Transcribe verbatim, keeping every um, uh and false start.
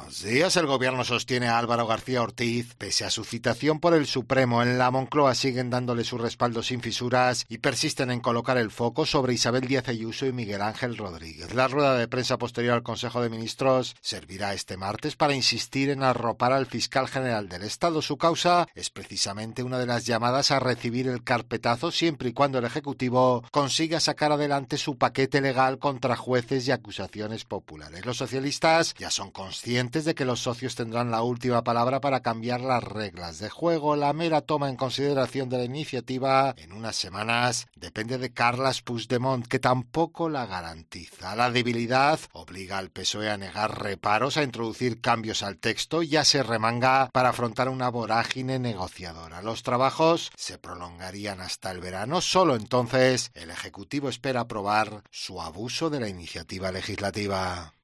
Buenos días. El gobierno sostiene a Álvaro García Ortiz. Pese a su citación por el Supremo, en la Moncloa siguen dándole su respaldo sin fisuras y persisten en colocar el foco sobre Isabel Díaz Ayuso y Miguel Ángel Rodríguez. La rueda de prensa posterior al Consejo de Ministros servirá este martes para insistir en arropar al fiscal general del Estado. Su causa es precisamente una de las llamadas a recibir el carpetazo siempre y cuando el Ejecutivo consiga sacar adelante su paquete legal contra jueces y acusaciones populares. Los socialistas ya son conscientes de que los socios tendrán la última palabra para cambiar las reglas de juego. La mera toma en consideración de la iniciativa en unas semanas depende de Carles Puigdemont, que tampoco la garantiza. La debilidad obliga al P S O E a negar reparos a introducir cambios al texto y ya se remanga para afrontar una vorágine negociadora. Los trabajos se prolongarían hasta el verano. Solo entonces el Ejecutivo espera aprobar su abuso de la iniciativa legislativa.